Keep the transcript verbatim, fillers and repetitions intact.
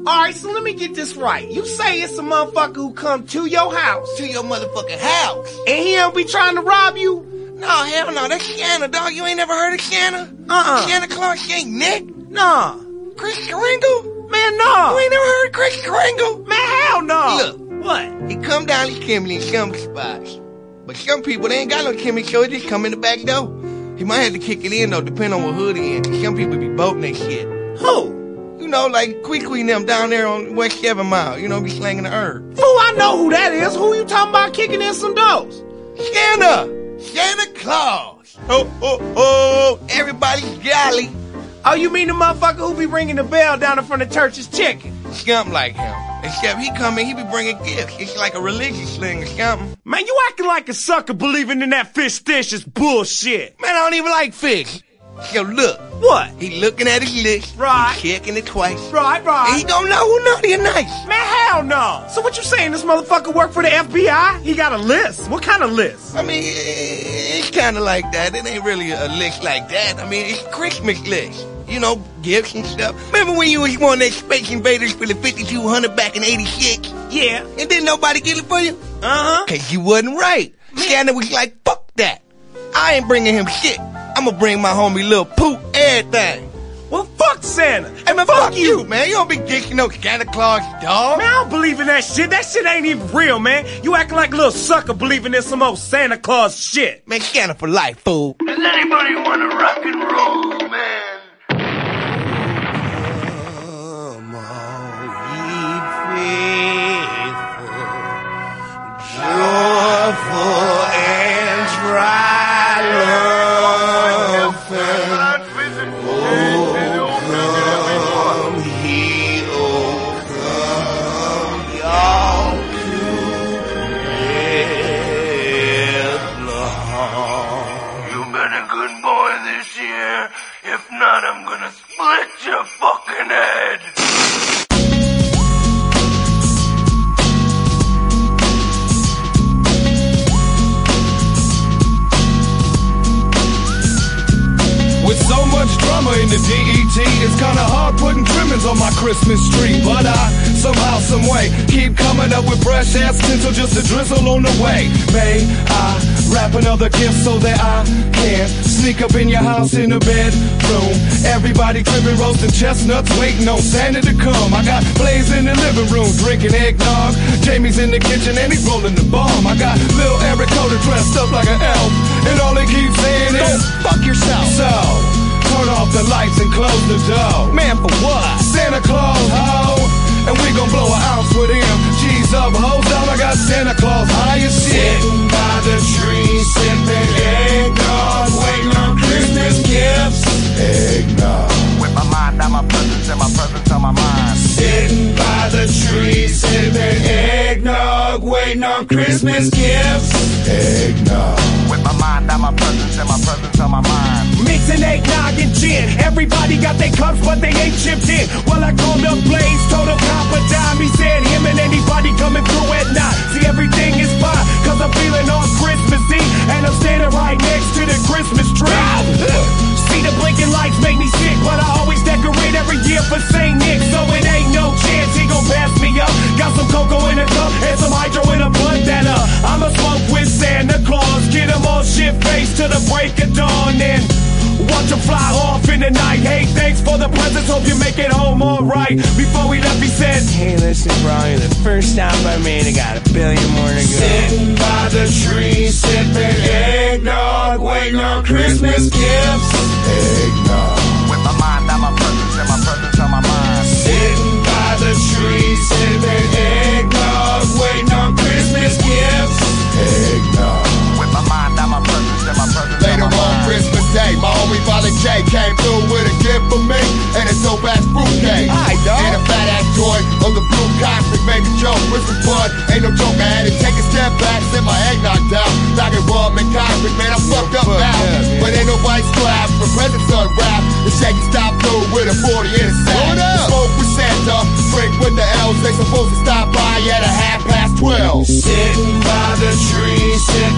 Alright, so let me get this right. You say it's a motherfucker who come to your house. To your motherfucking house. And he don't be trying to rob you? No, hell no. That's Santa, dog. You ain't never heard of Santa? Uh-uh. Santa Claus, she ain't Nick. Nah. Chris Kringle? Man, no. You ain't never heard of Chris Kringle? Man, hell no. Look. What? He come down these chimney and some spots. But some people, they ain't got no chimney, so they just come in the back door. He might have to kick it in, though, depending on what hood he in. Some people be boating that shit. Who? You know, like Queequeg and them down there on West Seven Mile. You know, be slanging the herb. Fool, I know who that is. Who you talking about kicking in some doors? Santa! Santa Claus! Oh, oh, oh! Everybody's jolly. Oh, you mean the motherfucker who be ringing the bell down in front of church's chicken? Something like him. Except he come in, he be bringing gifts. It's like a religious thing or something. Man, you acting like a sucker believing in that fish dish is bullshit. Man, I don't even like fish. So look. What? He looking at his list. Right. Checking it twice. Right, right. And he gonna know who naughty or nice. Man, hell no. So what you saying, this motherfucker work for the F B I? He got a list. What kind of list? I mean, it's kind of like that. It ain't really a list like that. I mean, it's a Christmas list. You know, gifts and stuff. Remember when you was one of that Space Invaders for the fifty-two hundred back in eighty-six? Yeah. And didn't nobody get it for you? Uh-huh. Cause you wasn't right. Santa was like, fuck that. I ain't bringing him shit. I'ma bring my homie Lil Poop everything. Well, fuck Santa. Hey, man, fuck, fuck you. you, man. You don't be dicking no Santa Claus, dog. Man, I don't believe in that shit. That shit ain't even real, man. You acting like a little sucker believing in some old Santa Claus shit. Man, Santa for life, fool. Does anybody want to rock and roll, man? Come on, ye faithful, joyful and triumphant. If not, I'm gonna split your fucking head. With so much drama in the D E T, it's kinda hard putting trimmings on my Christmas tree. But I, somehow, someway, keep coming up with fresh ass tinsel just to drizzle on the way. May I wrap another gift so that I can sneak up in your house in the bedroom. Everybody cribbing, roasting chestnuts, waiting on Santa to come. I got Blaze in the living room, drinking eggnog. Jamie's in the kitchen and he's rolling the bomb. I got Lil Eric Coda dressed up like an elf, and all he keeps saying is, fuck yourself. So, turn off the lights and close the door. Man, for what? Santa Claus, ho. And we gon' blow an ounce with him. G's up, hoes down, I got Santa Claus high as shit. Sitting by the tree, sipping eggnog, waiting on Christmas gifts. Eggnog. With my mind on my presence and my presence on my mind. Sitting by the tree, sipping eggnog, waiting on Christmas gifts. Eggnog. With my mind on my presence and my presence on my mind. Mixing eggnog and gin. Everybody got their cups, but they ain't chipped in. Well, I called up Blaze, told him cop a dime. He said him and anybody coming through at night. See, everything is fine, cause I'm feeling all Christmassy. And I'm standing right next to the Christmas tree. See, the blinking lights make me sick, but I always decorate every year for Saint Nick. So it ain't no chance he gon' pass me up. Got some cocoa in a cup and some hydro in a blunt that up. I'ma smoke with Santa Claus, get him all shit-faced till the break of dawn. And watch him fly off in the night. Hey, thanks for the presents, hope you make it home alright. Before we left, he said, hey, listen, bro, you're the first stop I made. I got a billion more to go. Sitting by the tree, sipping eggnog, waiting on Christmas gifts. Eggnog. With my mind on my presence and my presence on my mind. Sitting by the tree, sipping eggnog, waiting on Christmas gifts. Eggnog. With my mind on my presence and my presence Later on my on mind. Christmas Day, my homie Violet J came through with a gift for me and a dope ass fruitcake. Hi, dog. And a fat ass joy of the blue cosmic made me joke. Christmas fun, ain't no joke. I had to take a step back, set my eggnog down. Like it rum and cosmic, man, I fucked up now. Yeah, but ain't nobody scrapped for presents unwrapped. The shaky stop through with a forty in a sack. Hold up. Smoke with Santa, drink with the elves. They supposed to stop by at a half past twelve. Sitting by the tree, sipping